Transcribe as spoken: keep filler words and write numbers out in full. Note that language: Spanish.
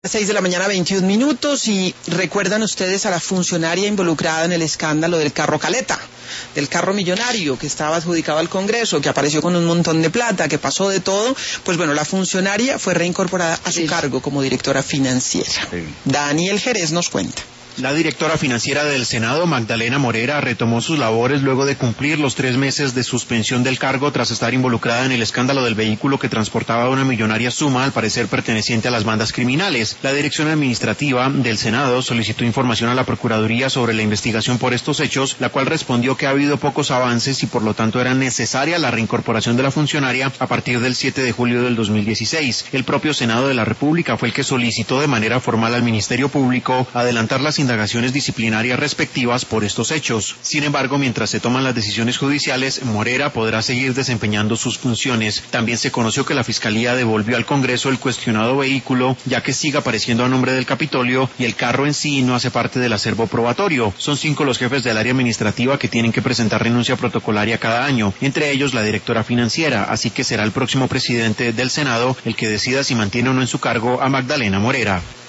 seis de la mañana, veintiún minutos, y recuerdan ustedes a la funcionaria involucrada en el escándalo del carro Caleta, del carro millonario que estaba adjudicado al Congreso, que apareció con un montón de plata, que pasó de todo. Pues bueno, la funcionaria fue reincorporada a su cargo como directora financiera. Sí. Daniel Jerez nos cuenta. La directora financiera del Senado, Magdalena Morera, retomó sus labores luego de cumplir los tres meses de suspensión del cargo tras estar involucrada en el escándalo del vehículo que transportaba una millonaria suma, al parecer perteneciente a las bandas criminales. La dirección administrativa del Senado solicitó información a la Procuraduría sobre la investigación por estos hechos, la cual respondió que ha habido pocos avances y por lo tanto era necesaria la reincorporación de la funcionaria a partir del siete de julio del dos mil dieciséis. El propio Senado de la República fue el que solicitó de manera formal al Ministerio Público adelantar las indagaciones disciplinarias respectivas por estos hechos. Sin embargo, mientras se toman las decisiones judiciales, Morera podrá seguir desempeñando sus funciones. También se conoció que la Fiscalía devolvió al Congreso el cuestionado vehículo, ya que sigue apareciendo a nombre del Capitolio y el carro en sí no hace parte del acervo probatorio. Son cinco los jefes del área administrativa que tienen que presentar renuncia protocolaria cada año, entre ellos la directora financiera, así que será el próximo presidente del Senado el que decida si mantiene o no en su cargo a Magdalena Morera.